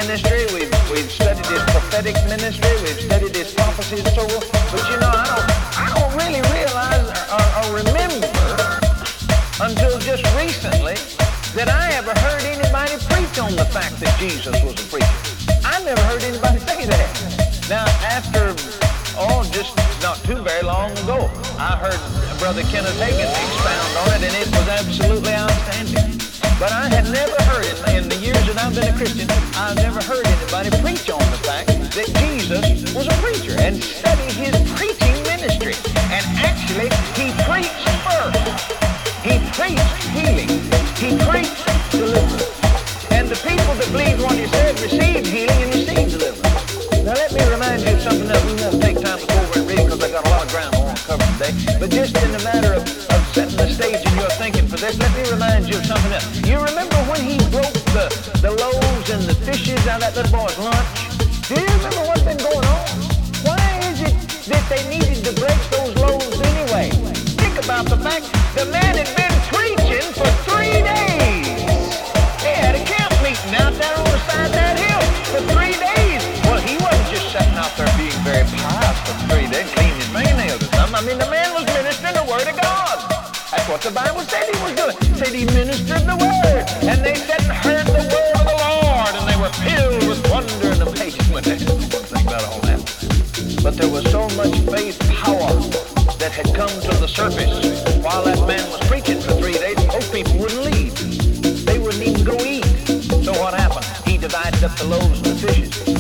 ministry, we've studied his prophetic ministry, we've studied his prophecy and so on. But you know, I don't really realize or remember until just recently that I ever heard anybody preach on the fact that Jesus was a preacher. I never heard anybody say that. Now, after, just not too very long ago, I heard Brother Kenneth Hagin expound on it, and it was absolutely outstanding. But I had never heard it, in the years that I've been a Christian, I've never heard anybody preach on the fact that Jesus was a preacher and study his preaching ministry. And actually, he preached first. He preached healing. He preached deliverance. And the people that believed what he said received healing and received deliverance. Now let me remind you of something else. We won't take time to go over and read because I got a lot of ground I want to cover today. But just in the matter of setting the stage in your thinking for this, let me remind you of something else. You remember when he broke the loaves and the fishes out of that little boy's lunch? Do you remember what's been going on? Why is it that they needed to break those loaves anyway? Think about the fact the man had been preaching for 3 days. They had a camp meeting out there on the side of that hill for 3 days. Well, he wasn't just sitting out there being very pious for 3 days, cleaning his fingernails or something. I mean, the man was ministering the Word of God. That's what the Bible said he was doing. It said he ministered the Word. And they said and heard the Word of the Lord, and they were filled with wonder and amazement when they think about all that. But there was so much faith power that had come to the surface while that man was preaching for 3 days. Most people wouldn't leave. They wouldn't even go eat. So what happened? He divided up the loaves and the fishes.